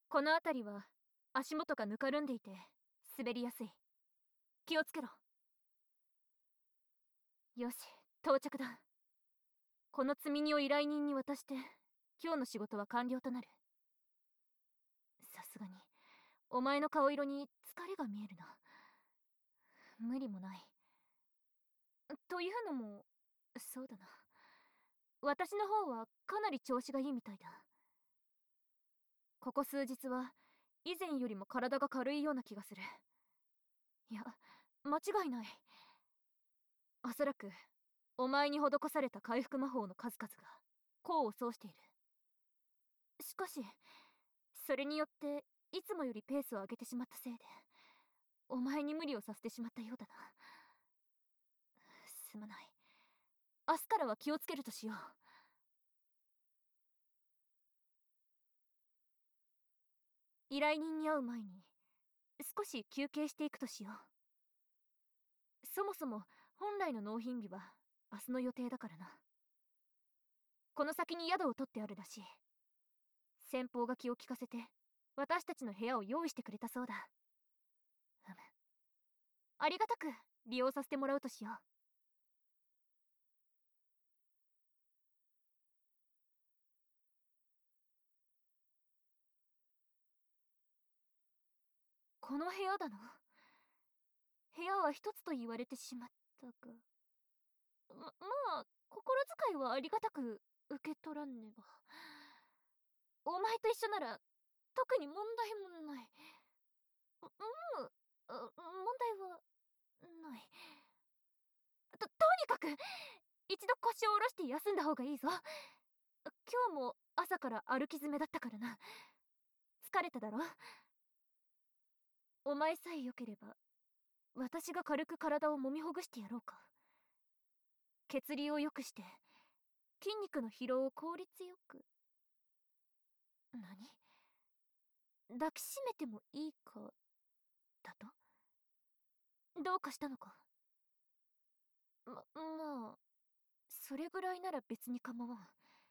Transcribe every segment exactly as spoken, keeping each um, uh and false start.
この辺りは足元がぬかるんでいて滑りやすい。気をつけろ。よし、到着だ。この積み荷を依頼人に渡して今日の仕事は完了となる。さすがにお前の顔色に疲れが見えるな。無理もない。というのも、そうだな、私の方はかなり調子がいいみたいだ。ここ数日は以前よりも体が軽いような気がする。いや、間違いない。おそらくお前に施された回復魔法の数々が功を奏している。しかしそれによっていつもよりペースを上げてしまったせいでお前に無理をさせてしまったようだな。すまない。明日からは気をつけるとしよう。依頼人に会う前に少し休憩していくとしよう。そもそも本来の納品日は明日の予定だからな。この先に宿を取ってあるらしい。先方が気を利かせて私たちの部屋を用意してくれたそうだ。うむ、ありがたく利用させてもらうとしよう。この部屋だな。部屋は一つと言われてしまったが、ま、まあ心遣いはありがたく受け取らねば。お前と一緒なら特に問題もない。ううんあ問題はない。ととにかく一度腰を下ろして休んだ方がいいぞ。今日も朝から歩き詰めだったからな。疲れただろ。お前さえよければ私が軽く体を揉みほぐしてやろうか。血流を良くして筋肉の疲労を効率よく。何？抱きしめてもいいかだと？どうかしたのか？ま、まあそれぐらいなら別に構わん。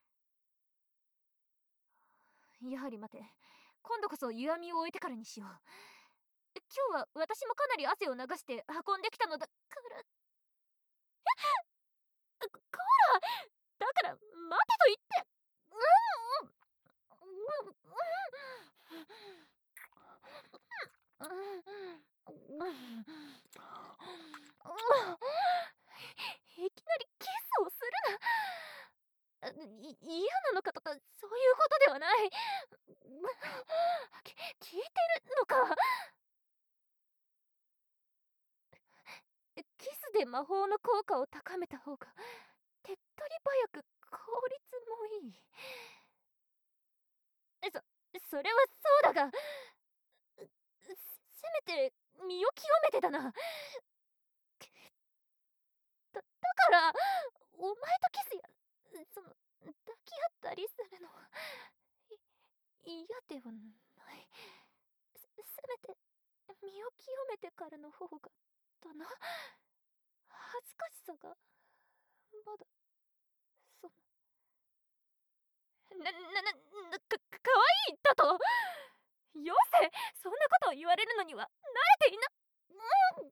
やはり待て、今度こそ湯あみを終えてからにしよう。今日は私もかなり汗を流して運んできたのだからここらだから待てと言って。うんうんうんうん、いきなりキスをするな。い嫌なのかとかそういうことではない。き聞いてるのか？キスで魔法の効果を高めた方が手っ取り早く効率もいい。そそれはそうだが、せめて身を清めてだな。だだからお前とキスやその抱き合ったりするのはい嫌ではない。せせめて身を清めてからの方がだな。恥ずかしさがまだそのな、な、な、な、か、かわいいだと？よせ、そんなことを言われるのには慣れていな。うん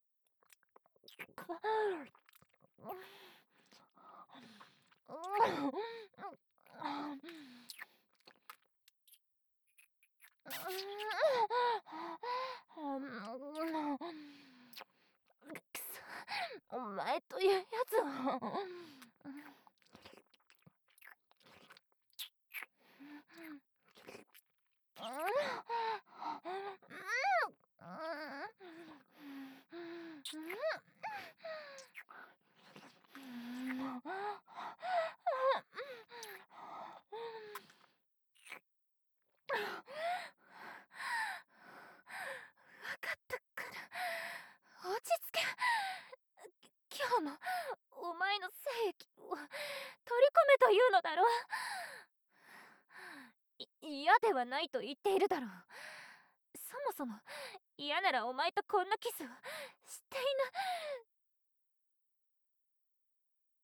くそ、お前というやつは。分かったから落ち着け。今日のお前の精液を取り込めというのだろう。い嫌ではないと言っているだろう。そもそも嫌ならお前とこんなキスをしていな。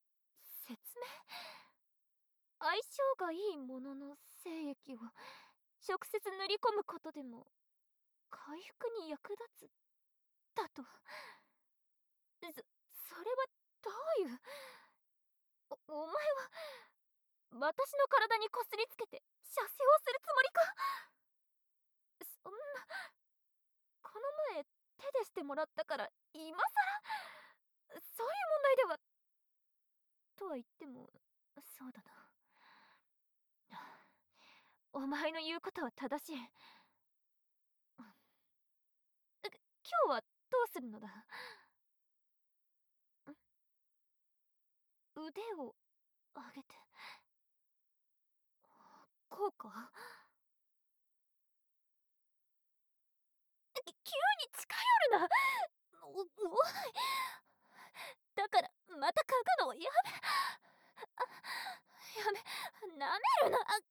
説明？相性がいいものの精液を直接塗り込むことでも回復に役立つだと。そそれはどういう。おお前は私の体にこすりつけて射精をするつもりか。そんな。この前手でしてもらったから今さらそういう問題では。とは言ってもそうだな。お前の言うことは正しい。今日はどうするのだ。腕を上げてこうか。き急に近寄るな。おおい。だからまた嗅ぐのをやめ。あやめ。なめるな。あ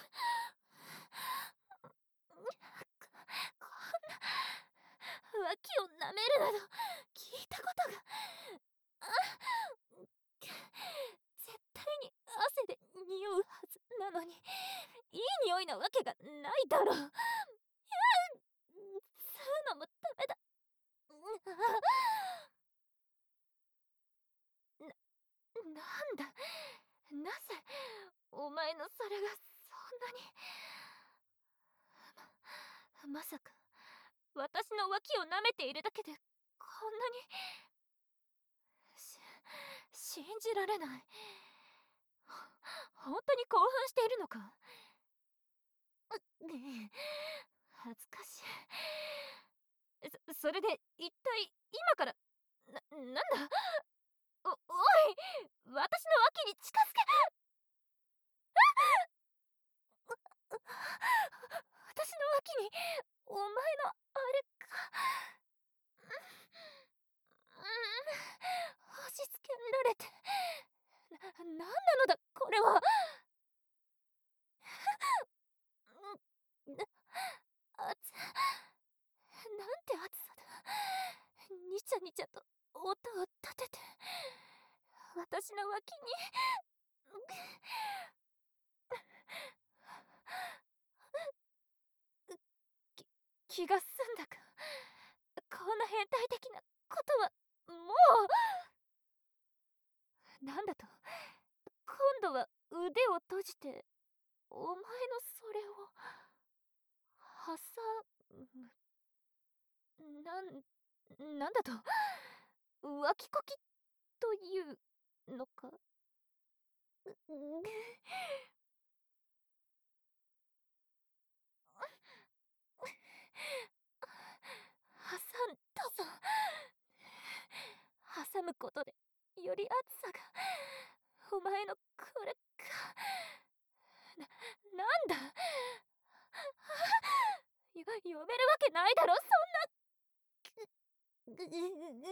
ここんな脇をなめるなど聞いたことが。あ絶対に汗で匂うはずなのにいい匂いなわけがないだろう。いや吸うのもダメだ。な、なんだ。なぜお前のそれがそんなに。ま、まさか私の脇を舐めているだけでこんなに。し信じられない。本当に興奮しているのか。ねえ恥ずかしい。そそれで一体今からな、なんだ。お、おい私の脇に近づけ。私の脇にお前のあれか。押し付けられてな、なんなのだこれは。熱なんて熱さだ。にちゃにちゃと音を立てて私の脇に。き気が済んだか。こんな変態的なことはもう。なんだと。今度は腕を閉じてお前のそれを挟む。なん、なんだと。浮気こきというのか。うう挟んだぞ。挟むことでより熱さがお前のこれか。な、なんだ。よ読めるわけないだろそんな。ぐぐぐぐ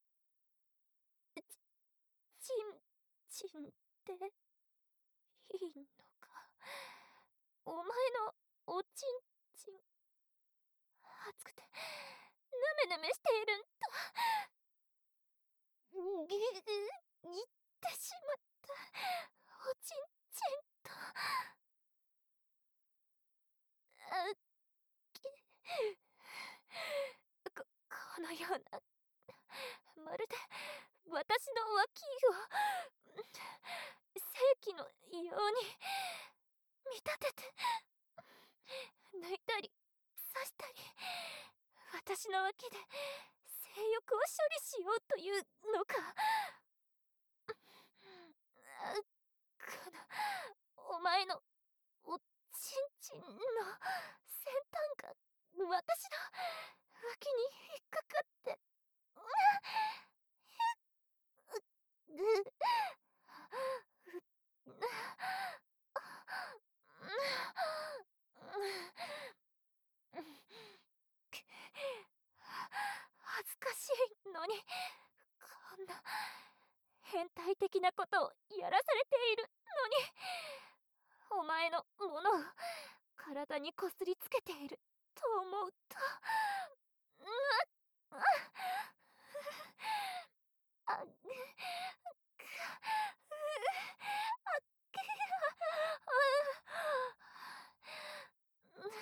ちんちんっていいのか。お前のおちんちん熱くてぬめぬめしているんだ。ぐぐ言ってしまった。おちんちんと。あきここのようなまるで私の脇を正規のように見立てて抜いたり刺したり私の脇で性欲を処理しようというのか。このお前のおちんちんの先端が私の脇に引っかかってぐ恥ずかしいのにこんな変態的なことをやらされているのにお前のものを体にこすりつけていると思うと。ああぐくあっ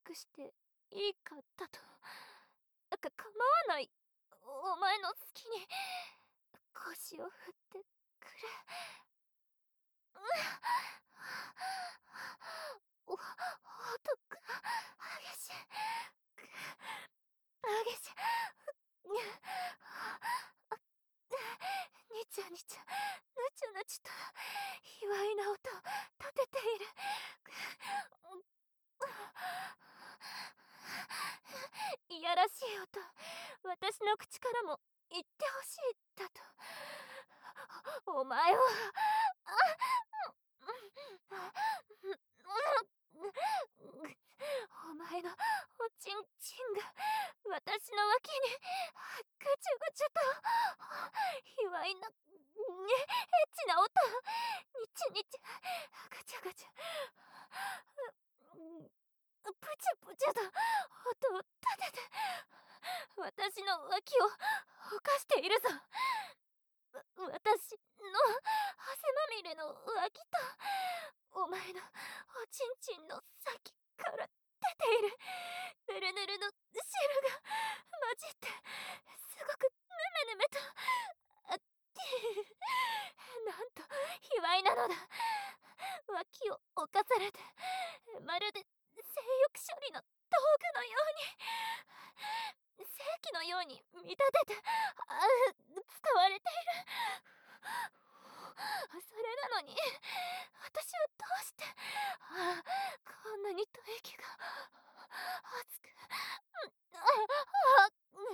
くしていいかだと。か構わない。お前の好きに腰を振ってくれ。お、音が激しい。激しい。にちゃにちゃ、ぬちゃぬちと、卑猥な音を立てている。いやらしい音、私の口からも言ってほしいだと。お前は、お前のおちんちんが私の脇にぐちゅぐちゅと卑猥なエッチな音、にちにちぐちゃぐちゃプチュプチュと音を立てて私の脇を犯しているぞ。私の汗まみれの脇とお前のおちんちんの先から出ているぬるぬるの汁が混じってすごくぬめぬめとあなんと卑猥なのだ。脇を侵されてまるで性欲処理の道具のように正規のように見立ててあ使われている。それなのに私はどうしてあこんなに吐息が熱くああ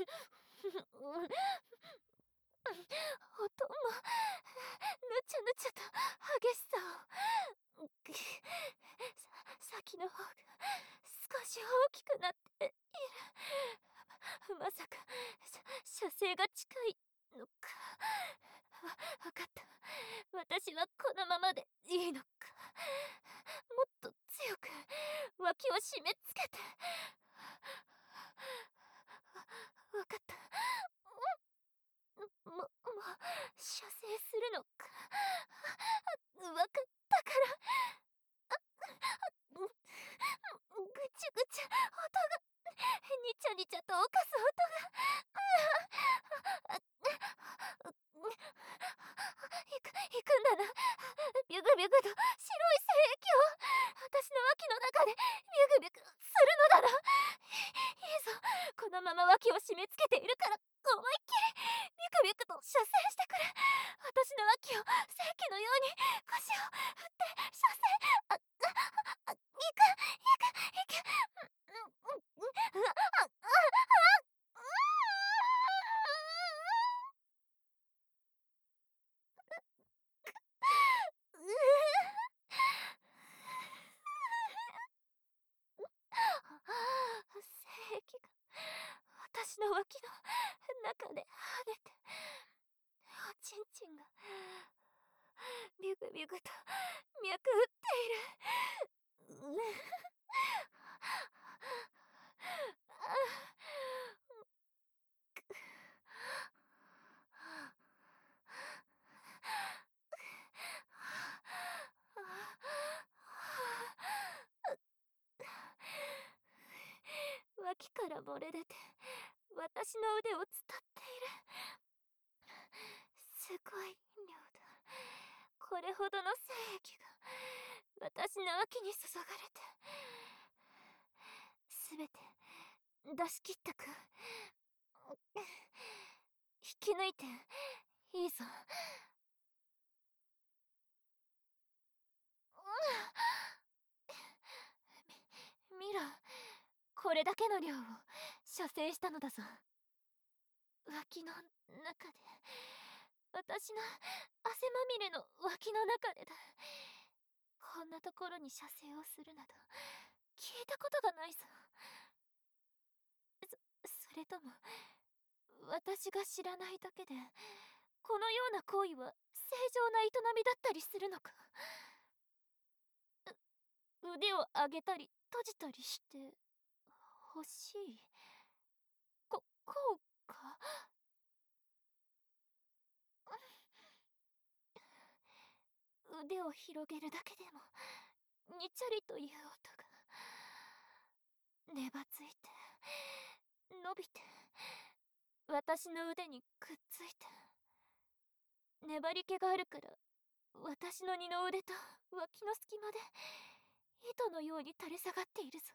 音もぬちゃぬちゃと激しさをさ先の方が少し大きくなっている。まさか射精が近いのか。わ分かった。私はこのままでいいのか。もっと強く脇を締め付けて。わかった。ももう射精するのか。わかったから。ぐちゅぐちゅ音がにちゃにちゃと犯す音がいくいくんだな。ビュグビュグと白い精液を私の脇の中でビュグビュグするのだな。いいぞ、このまま脇を締め付けているから思いっきりビュグビュグと射精してくれ。私の脇を正規のように腰を振って射精。あああいくいくいくうんうんうんあああ精液が私の脇の中で跳ねておちんちんがビュグビュグと脈打っている。脇から漏れ出て私の腕を伝っている。すごい量だ。これほどの精液が私の脇に注がれてすべて出し切ったか。引き抜いていいぞ。み見ろ、これだけの量を射精したのだぞ。脇の中で私の汗まみれの脇の中でだ。こんなところに射精をするなど聞いたことがないぞ。そそれとも私が知らないだけでこのような行為は正常な営みだったりするのか。う腕を上げたり閉じたりして欲しい。ここうか。腕を広げるだけでもにちゃりという音がねばついて伸びて私の腕にくっついて、粘り気があるから私の二の腕と脇の隙間で糸のように垂れ下がっているぞ。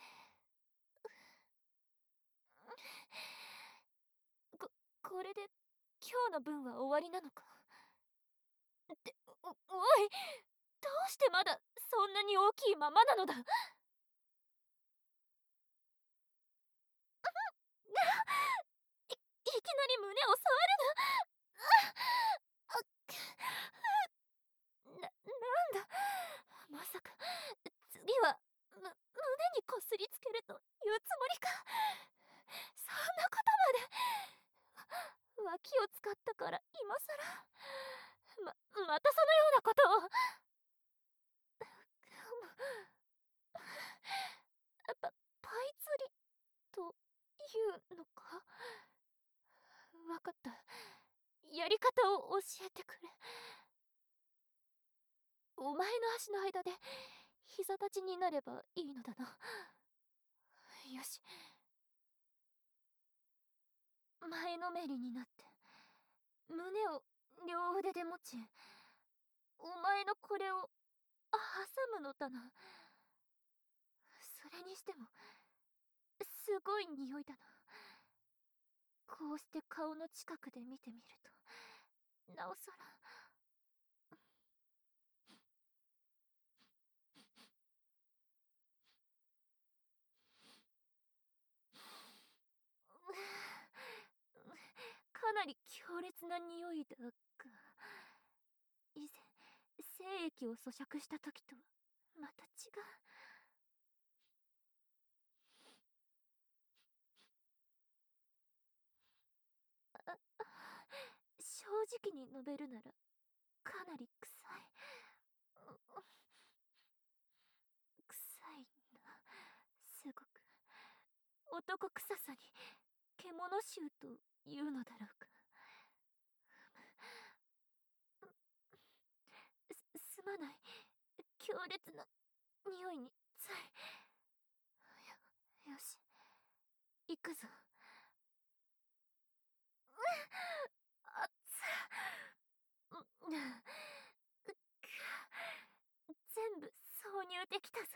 ここれで今日の分は終わりなのか。っておおい、どうしてまだそんなに大きいままなのだ。いいきなり胸を触るな。な、なんだ、まさか次はむ胸にこすりつけるというつもりか。そんなことまで。脇を使ったから今さらままたそのようなことを。パパイ釣りというのか。わかった、やり方を教えてくれ。お前の足の間で膝立ちになればいいのだな。よし、前のめりになって胸を両腕で持ち、お前のこれを挟むのだな。それにしてもすごい匂いだな。こうして顔の近くで見てみるとなおさら。かなり強烈な匂いだが、以前精液を咀嚼した時とはまた違う。あ正直に述べるならかなり臭い。臭いな、すごく。男臭さに獣臭というのだろうか。すすまない、強烈な匂いについ。よよし、行くぞ。あっつう全部挿入できたぞ。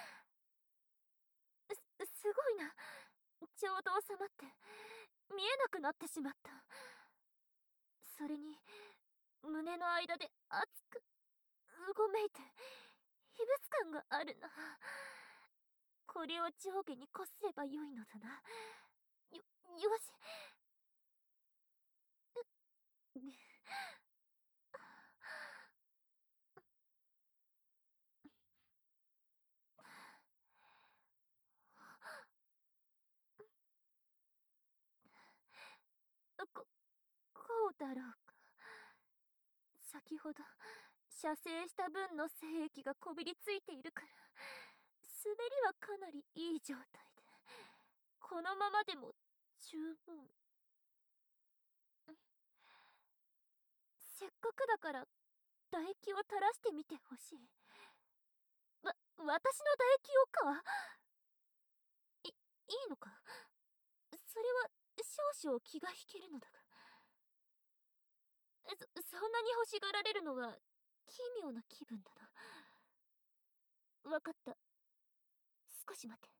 すすごいな、ちょうど収まって見えなくなってしまった。それに胸の間で熱くうごめいて異物感があるな。これを上下にこすればよいのだな。よよし。ここうだろうか。先ほど射精した分の精液がこびりついているから滑りはかなりいい状態で、このままでも十分。せっかくだから唾液を垂らしてみてほしい。わ私の唾液をか。いいいのか。それは少々気が引けるのだが。そそんなに欲しがられるのは奇妙な気分だな。わかった、少し待って。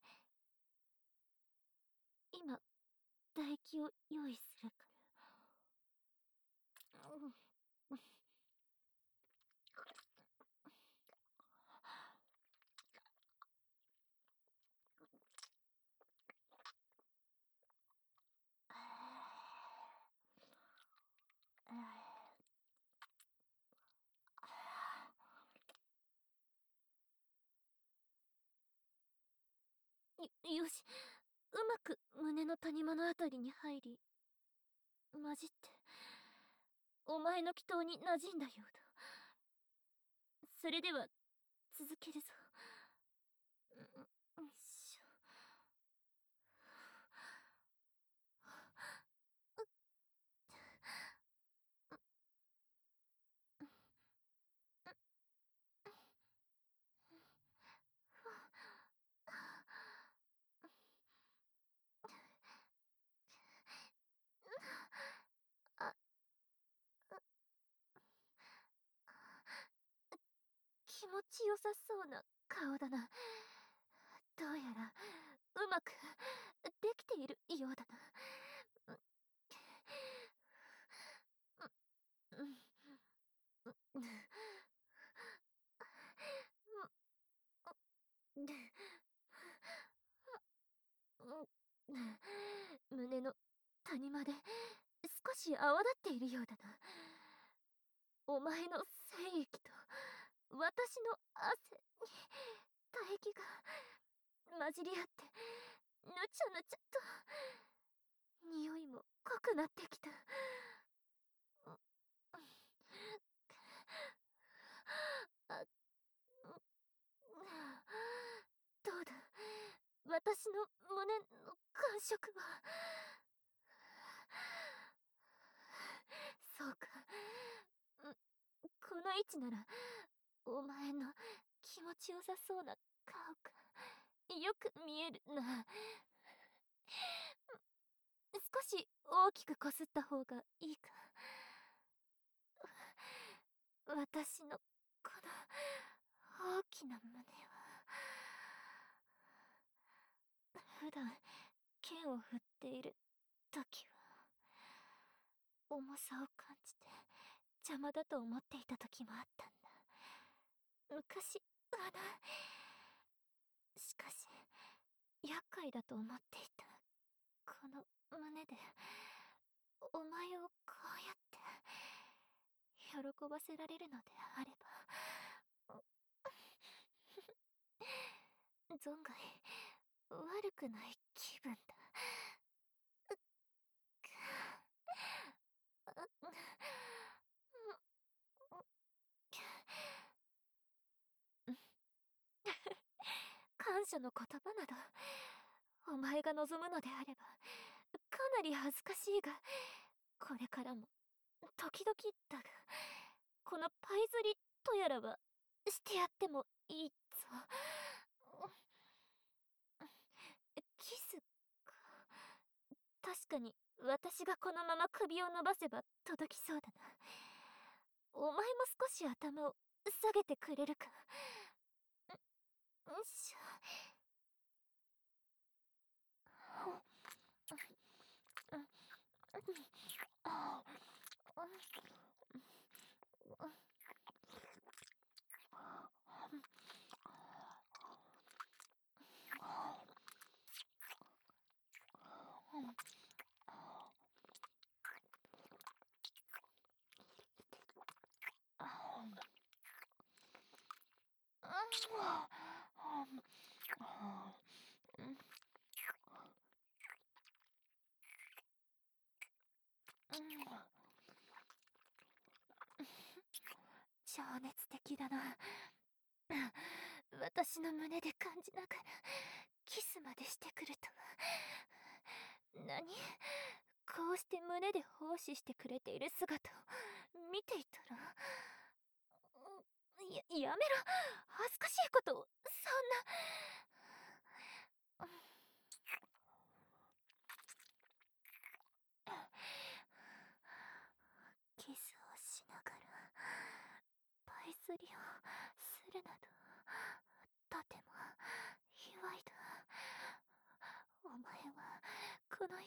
今唾液を用意するから。うん、よよし、うまく胸の谷間のあたりに入り混じってお前の祈祷に馴染んだようだ。それでは続けるぞ。よいしょ。 持ちよさそうな顔だな。どうやらうまくできているようだな。うん、うん、うん、胸の谷間で少し泡立っているようだな。お前の精液と私の汗に唾液が混じり合ってぬちゃぬちゃと匂いも濃くなってきた。あ、どうだ、私の胸の感触は。そうか、この位置ならお前の気持ちよさそうな顔がよく見えるな。少し大きくこすった方がいいか。私のこの大きな胸は普段剣を振っている時は重さを感じて邪魔だと思っていた時もあったんだ。昔はな。しかし厄介だと思っていたこの胸でお前をこうやって喜ばせられるのであれば存外悪くない気分だ。感謝の言葉などお前が望むのであればかなり恥ずかしいが、これからも時々だがこのパイ釣りとやらはしてやってもいいぞ。キスか。確かに私がこのまま首を伸ばせば届きそうだな。お前も少し頭を下げてくれるか。よいしょ。情熱的だな。私の胸で感じながらキスまでしてくるとは。何、こうして胸で奉仕してくれている姿を見ていたら、や、やめろ、恥ずかしいことをそんな。キスをしながらパイ釣りをするなどとても卑猥だ。お前はこのよ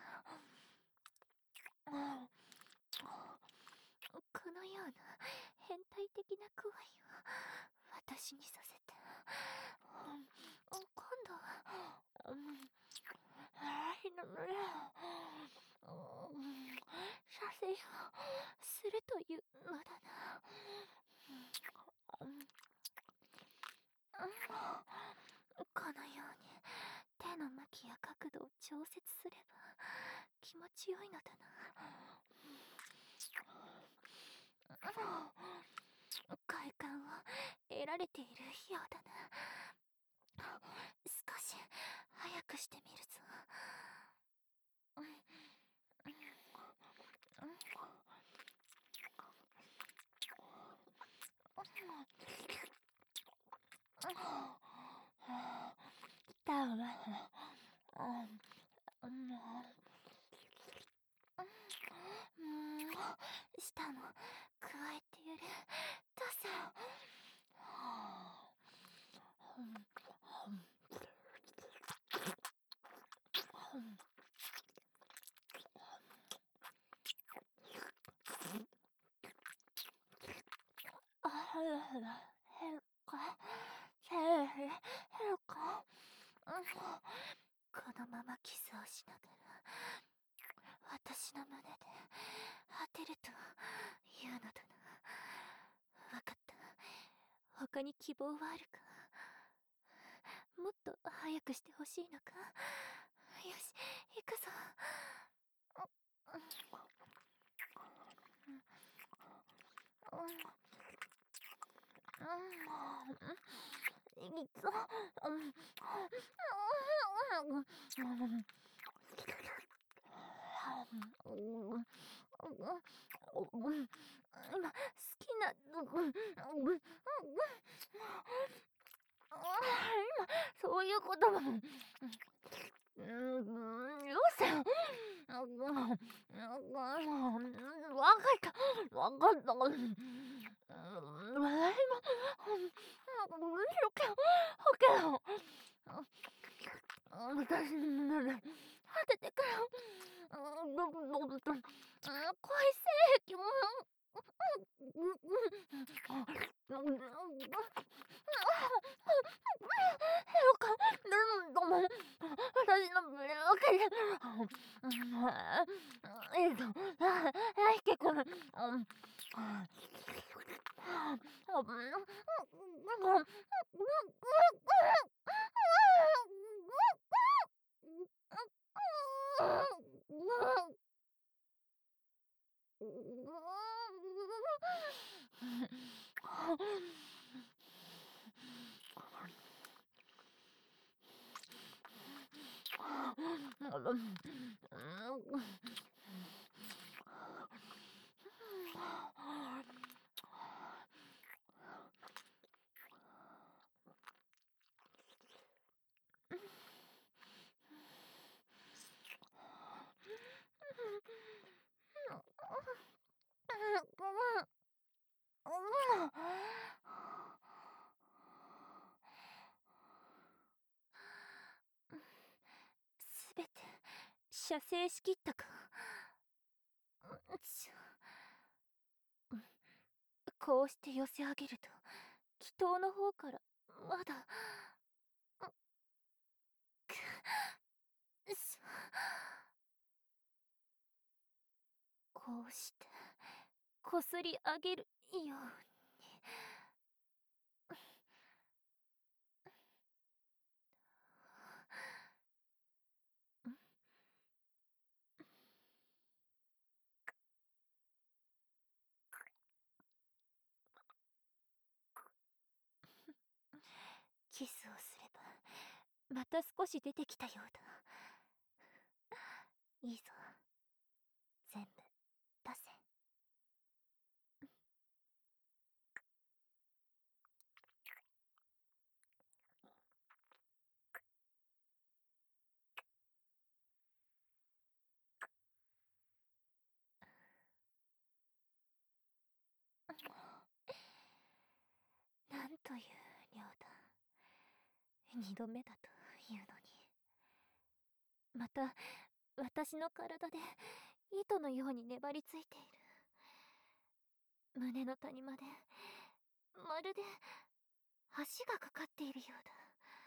うなこのような変態的な行為を私にさせて、今度は私の胸を射精をするというのだな。このように手の向きや角度を調節すれば気持ちよいのだな。快感を得られているようだな。少し早くしてみるぞ。来たわ。舌も加えてやる。どうぞ。 減るか減るか、うん、このままキスをしながら私の胸で当てるというのだな。わかった。他に希望はあるか？もっと早くしてほしいのか？よし、行くぞ。いくぞ。今好きな今そういうこともうん、よせよ。わかった。わかった。うん、今、ロケ、ロケを、私の胸で当ててくれ。どどどど、恋性癖も。よか、どうも、私の胸をかけて、えっと、あ、結構ね、うん、すべて射精しきったか？ちょ、こうして寄せ上げると祈祷の方からまだくしこうしてこすり上げるように。キスをすればまた少し出てきたようだ。いいぞ、全部出せ。なんという量だ。二度目だというのに。また私の体で糸のように粘りついている。胸の谷までまるで橋がかかっているようだ。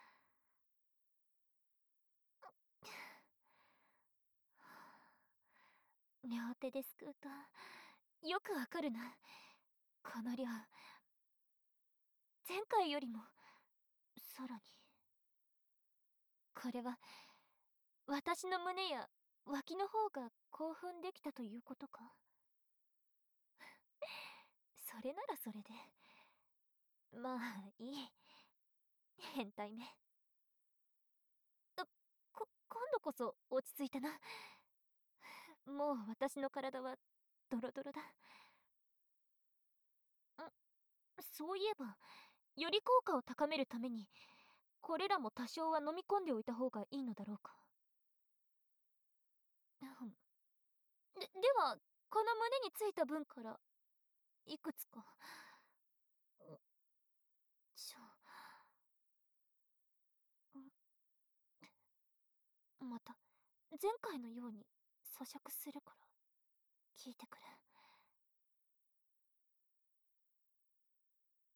両手ですくうとよくわかるな。この量、前回よりもさらに。これは私の胸や脇の方が興奮できたということか？それならそれでまあいい。変態め。こ今度こそ落ち着いたな。もう私の体はドロドロだ。ん、そういえばより効果を高めるためにこれらも多少は飲み込んでおいた方がいいのだろうか？うん、でではこの胸についた分からいくつか。うちょ、また前回のように咀嚼するから聞いてくれ。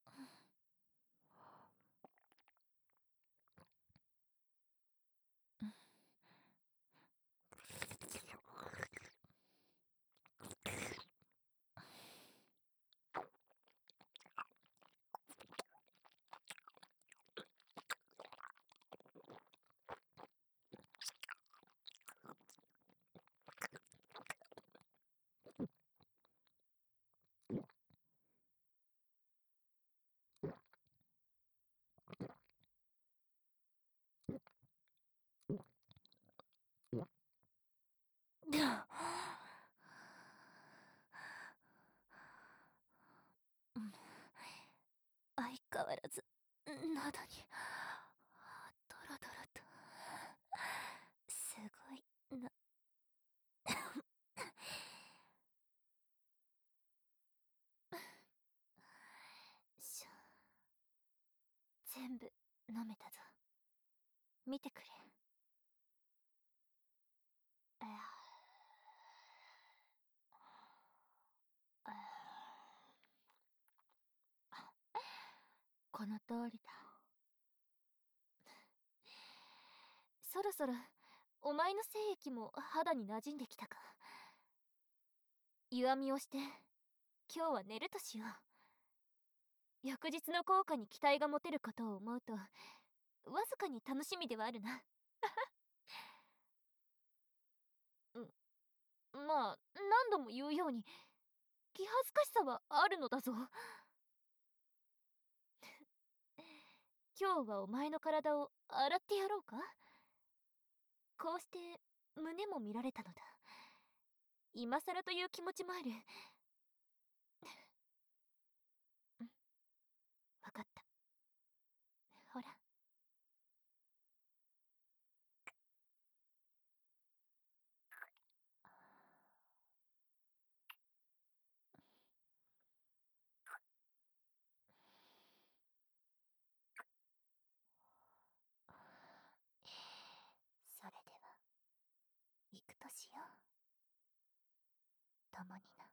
喉にドロドロとすごいなしょ全部飲めたぞ。見てくれ。ああこの通りだ。そろそろお前の精液も肌に馴染んできたか。湯あみをして今日は寝るとしよう。翌日の効果に期待が持てることを思うとわずかに楽しみではあるな。うんまあ何度も言うように気恥ずかしさはあるのだぞ。今日はお前の体を洗ってやろうか。こうして胸も見られたのだ。今更という気持ちもある。うん分かった。ほらそれでは行くとしよう。共にな。